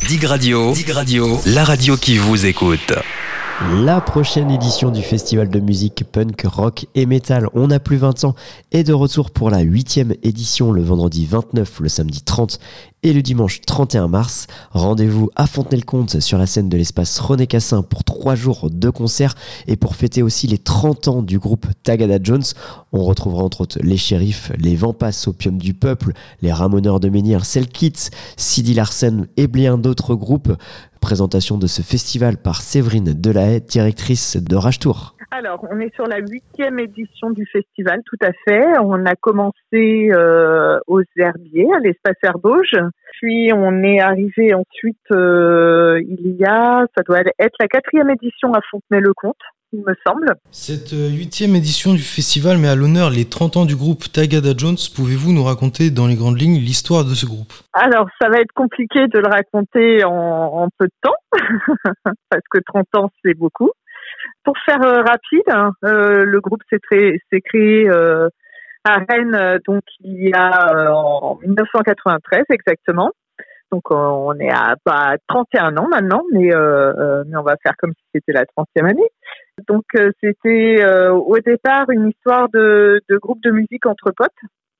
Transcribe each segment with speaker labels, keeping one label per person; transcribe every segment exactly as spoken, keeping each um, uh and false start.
Speaker 1: Dig Radio, Dig Radio, la radio qui vous écoute.
Speaker 2: La prochaine édition du festival de musique punk, rock et métal On n'a plus vingt ans est de retour pour la huitième édition le vendredi vingt-neuf, le samedi trente et le dimanche trente et un mars. Rendez-vous à Fontenay-le-Comte sur la scène de l'espace René Cassin pour trois jours de concerts et pour fêter aussi les trente ans du groupe Tagada Jones. On retrouvera entre autres les Shérifs, les Vampas, Opium du Peuple, les Ramoneurs de Menhir, Selkits, Sidi Larsen et bien d'autres groupes. Présentation de ce festival par Séverine Delahaye, directrice de Rage Tour.
Speaker 3: Alors, on est sur la huitième édition du festival, tout à fait. On a commencé euh, aux Herbiers, à l'espace Herbauge. Puis, on est arrivé ensuite, euh, il y a, ça doit être la quatrième édition à Fontenay-le-Comte, il me semble.
Speaker 4: Cette huitième édition du festival met à l'honneur les trente ans du groupe Tagada Jones. Pouvez-vous nous raconter dans les grandes lignes l'histoire de ce groupe ?
Speaker 3: Alors, ça va être compliqué de le raconter en, en peu de temps, parce que trente ans, c'est beaucoup. Pour faire euh, rapide, euh, le groupe s'est, très, s'est créé euh, à Rennes, donc il y a euh, en dix-neuf cent quatre-vingt-treize exactement. Donc euh, on est à bah, trente et un ans maintenant, mais, euh, euh, mais on va faire comme si c'était la trentième année. Donc euh, c'était euh, au départ une histoire de, de groupe de musique entre potes.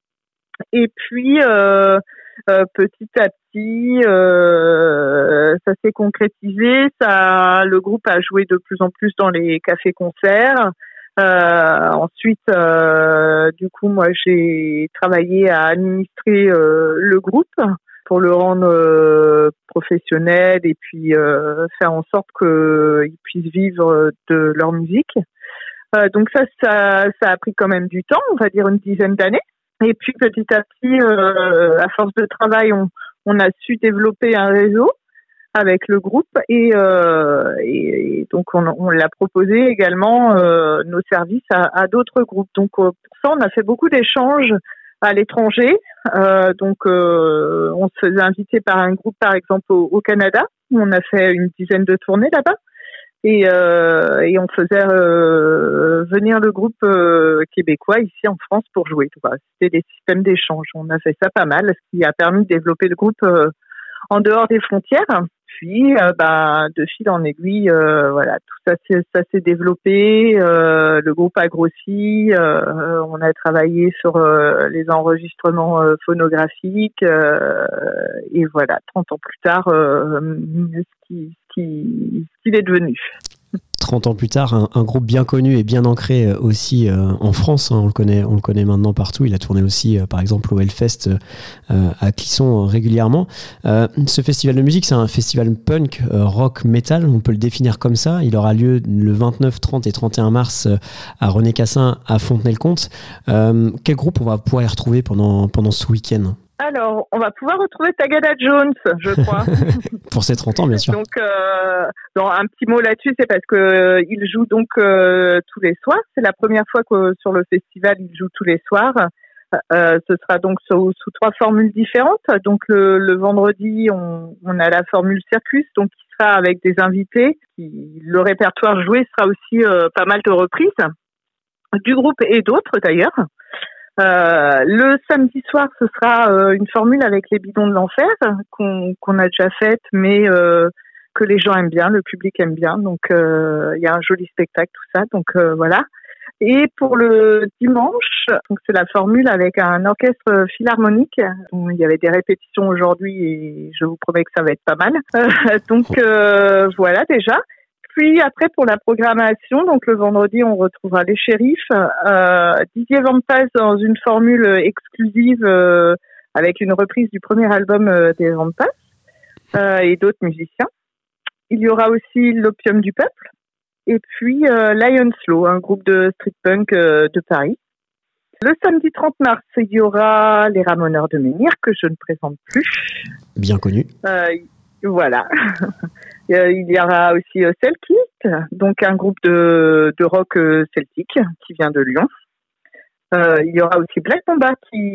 Speaker 3: Et puis euh, euh, petit à petit, euh, ça s'est concrétisé. Ça, le groupe a joué de plus en plus dans les cafés-concerts. Euh, ensuite, euh, du coup, moi, j'ai travaillé à administrer euh, le groupe pour le rendre euh, professionnel et puis euh, faire en sorte qu'ils puissent vivre de leur musique. Euh, donc ça, ça, ça a pris quand même du temps, on va dire une dizaine d'années. Et puis petit à petit, euh, à force de travail, on, on a su développer un réseau avec le groupe et, euh, et, et donc on, on l'a proposé également euh, nos services à, à d'autres groupes. Donc euh, pour ça, on a fait beaucoup d'échanges à l'étranger. Euh, donc euh, on se faisait inviter par un groupe, par exemple au, au Canada. On a fait une dizaine de tournées là-bas. Et, euh, et on faisait euh, venir le groupe euh, québécois ici en France pour jouer. C'était des systèmes d'échange. On a fait ça pas mal, ce qui a permis de développer le groupe euh, en dehors des frontières. Puis, euh, bah, de fil en aiguille, euh, voilà, tout ça, c'est, ça s'est développé. Euh, le groupe a grossi. Euh, on a travaillé sur euh, les enregistrements euh, phonographiques. Euh, et voilà, trente ans plus tard, euh, ce qui, ce qui, ce qu'il est devenu.
Speaker 2: trente ans plus tard, un, un groupe bien connu et bien ancré aussi euh, en France, hein, on le connaît, on le connaît maintenant partout. Il a tourné aussi, euh, par exemple, au Hellfest euh, à Clisson euh, régulièrement. Euh, ce festival de musique, c'est un festival punk, euh, rock, metal, on peut le définir comme ça. Il aura lieu le vingt-neuf, trente et trente et un mars euh, à René Cassin, à Fontenay-le-Comte. Euh, quel groupe on va pouvoir y retrouver pendant, pendant ce week-end ?
Speaker 3: Alors, on va pouvoir retrouver Tagada Jones, je crois.
Speaker 2: Pour ses trente ans, bien sûr.
Speaker 3: Donc, euh, donc, un petit mot là-dessus, c'est parce que euh, il joue donc euh, tous les soirs. C'est la première fois que sur le festival, il joue tous les soirs. Euh, ce sera donc sous, sous trois formules différentes. Donc, le, le vendredi, on, on a la formule Circus, donc qui sera avec des invités. Qui, le répertoire joué sera aussi euh, pas mal de reprises du groupe et d'autres d'ailleurs. Euh, le samedi soir, ce sera euh, une formule avec les bidons de l'enfer qu'on, qu'on a déjà faite, mais euh, que les gens aiment bien, le public aime bien. Donc, euh, il y a un joli spectacle, tout ça. Donc, euh, voilà. Et pour le dimanche, donc c'est la formule avec un orchestre philharmonique. Il y avait des répétitions aujourd'hui et je vous promets que ça va être pas mal. Euh, donc, euh, voilà déjà. Puis après, pour la programmation, donc le vendredi, on retrouvera les Shérifs, euh, Didier Vampas dans une formule exclusive euh, avec une reprise du premier album euh, des Vampas euh, et d'autres musiciens. Il y aura aussi l'Opium du Peuple et puis euh, Lion Slow, un groupe de street punk euh, de Paris. Le samedi trente mars, il y aura les Ramoneurs de Menhir, que je ne présente plus.
Speaker 2: Bien connu.
Speaker 3: Euh, voilà. Il y aura aussi Selkits, donc un groupe de, de rock celtique qui vient de Lyon. Euh, il y aura aussi Black Mamba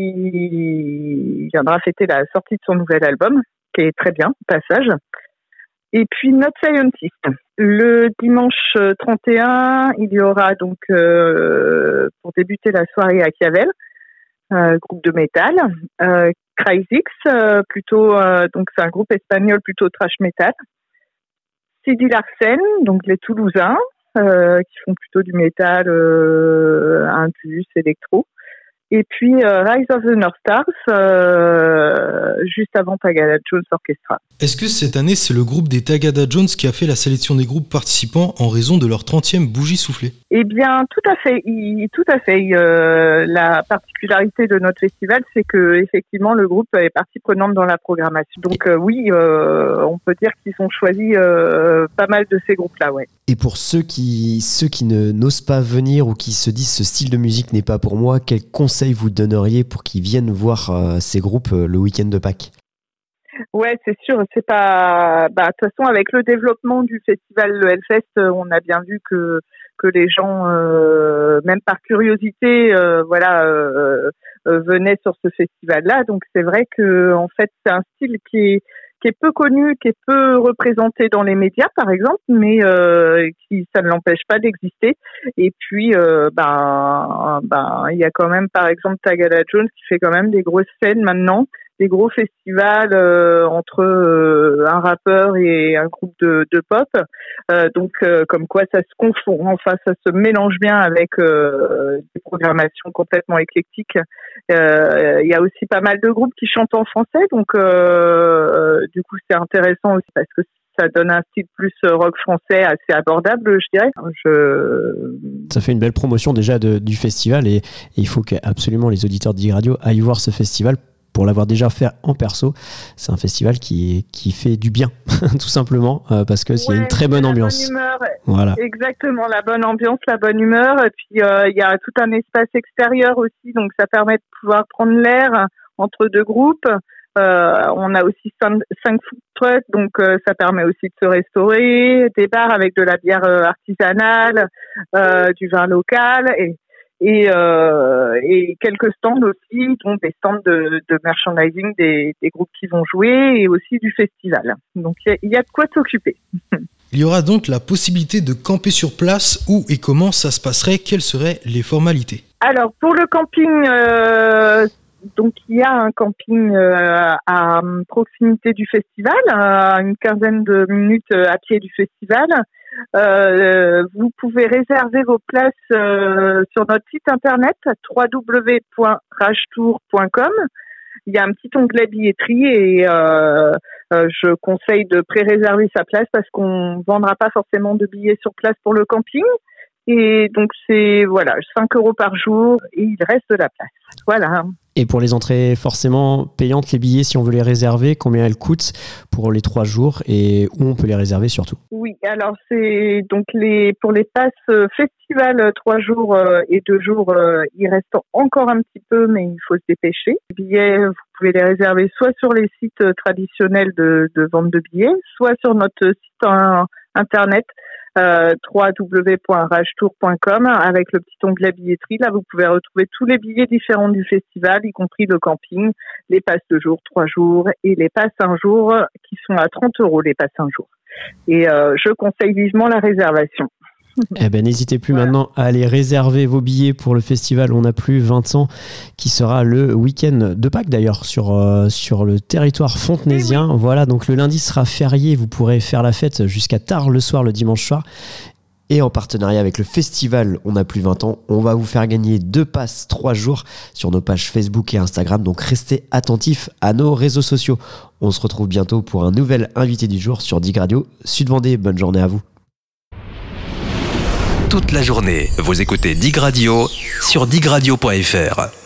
Speaker 3: qui viendra fêter la sortie de son nouvel album, qui est très bien, au passage. Et puis Not Scientist. Le dimanche trente et un, il y aura donc, euh, pour débuter la soirée à Chiavel, euh, groupe de métal, euh, Cryzix, euh, plutôt, euh, donc c'est un groupe espagnol plutôt trash metal. Sidi Larsen, donc les Toulousains, euh, qui font plutôt du métal, euh, indus, électro. Et puis euh, Rise of the North Stars, euh, juste avant Tagada Jones Orchestra.
Speaker 4: Est-ce que cette année, c'est le groupe des Tagada Jones qui a fait la sélection des groupes participants en raison de leur trentième bougie soufflée ?
Speaker 3: Eh bien, tout à fait. Il, tout à fait. Euh, la particularité de notre festival, c'est que effectivement, le groupe est partie prenante dans la programmation. Donc euh, oui, euh, on peut dire qu'ils ont choisi euh, pas mal de ces groupes-là, ouais.
Speaker 2: Et pour ceux qui, ceux qui ne, n'osent pas venir ou qui se disent ce style de musique n'est pas pour moi, quels conseils vous donneriez pour qu'ils viennent voir euh, ces groupes euh, le week-end de Pâques ?
Speaker 3: Ouais, c'est sûr. C'est pas. Bah, de toute façon, avec le développement du festival le Hellfest, on a bien vu que que les gens, euh, même par curiosité, euh, voilà, euh, euh, venaient sur ce festival-là. Donc c'est vrai que en fait, c'est un style qui est qui est peu connu, qui est peu représenté dans les médias, par exemple, mais euh, qui ça ne l'empêche pas d'exister. Et puis, euh, ben, ben, il y a quand même, par exemple, Tagada Jones qui fait quand même des grosses scènes maintenant, des gros festivals euh, entre euh, un rappeur et un groupe de, de pop. Euh, donc, euh, comme quoi, ça se confond, enfin, ça se mélange bien avec euh, des programmations complètement éclectiques. Euh, il y a aussi pas mal de groupes qui chantent en français, donc euh, du coup, c'est intéressant aussi parce que ça donne un style plus rock français assez abordable, je dirais. Je...
Speaker 2: Ça fait une belle promotion déjà de, du festival et, et il faut qu'absolument les auditeurs de Dig Radio aillent voir ce festival. Pour l'avoir déjà fait en perso, c'est un festival qui, qui fait du bien, tout simplement, euh, parce qu'il ouais, y a une très bonne ambiance.
Speaker 3: Bonne humeur,
Speaker 2: voilà.
Speaker 3: Exactement, la bonne ambiance, la bonne humeur. Et puis, il euh, y a tout un espace extérieur aussi, donc ça permet de pouvoir prendre l'air entre deux groupes. Euh, on a aussi cinq, cinq food trucks, donc euh, ça permet aussi de se restaurer, des bars avec de la bière euh, artisanale, euh, du vin local et Et, euh, et quelques stands aussi, donc des stands de, de merchandising des, des groupes qui vont jouer et aussi du festival. Donc il y, y a de quoi s'occuper.
Speaker 4: Il y aura donc la possibilité de camper sur place. Où et comment ça se passerait ? Quelles seraient les formalités ?
Speaker 3: Alors pour le camping, euh, donc il y a un camping euh, à proximité du festival, à une quinzaine de minutes à pied du festival. Euh, vous pouvez réserver vos places euh, sur notre site internet w w w point rage tour point com. Il y a un petit onglet billetterie et euh, euh, je conseille de pré-réserver sa place parce qu'on ne vendra pas forcément de billets sur place pour le camping. Et donc c'est voilà cinq euros par jour et il reste de la place. Voilà.
Speaker 2: Et pour les entrées forcément payantes, les billets, si on veut les réserver, combien elles coûtent pour les trois jours et où on peut les réserver surtout ?
Speaker 3: Oui, alors c'est donc les pour les passes festival trois jours et deux jours, euh, il reste encore un petit peu, mais il faut se dépêcher. Les billets, vous pouvez les réserver soit sur les sites traditionnels de, de vente de billets, soit sur notre site en, internet. Euh, w w w point rage tour point com avec le petit onglet billetterie. Là, vous pouvez retrouver tous les billets différents du festival, y compris le camping, les passes de jour, trois jours et les passes un jour qui sont à trente euros, les passes un jour. Et euh, je conseille vivement la réservation.
Speaker 2: Eh ben, n'hésitez plus
Speaker 3: voilà.
Speaker 2: maintenant à aller réserver vos billets pour le festival On n'a plus vingt ans qui sera le week-end de Pâques d'ailleurs sur, euh, sur le territoire fontenaisien. Oui, oui. Voilà, donc le lundi sera férié, vous pourrez faire la fête jusqu'à tard le soir, le dimanche soir. Et en partenariat avec le festival On n'a plus vingt ans, on va vous faire gagner deux passes trois jours sur nos pages Facebook et Instagram. Donc restez attentifs à nos réseaux sociaux. On se retrouve bientôt pour un nouvel invité du jour sur Dig Radio Sud Vendée. Bonne journée à vous.
Speaker 1: Toute la journée, vous écoutez Dig Radio sur dig radio point f r.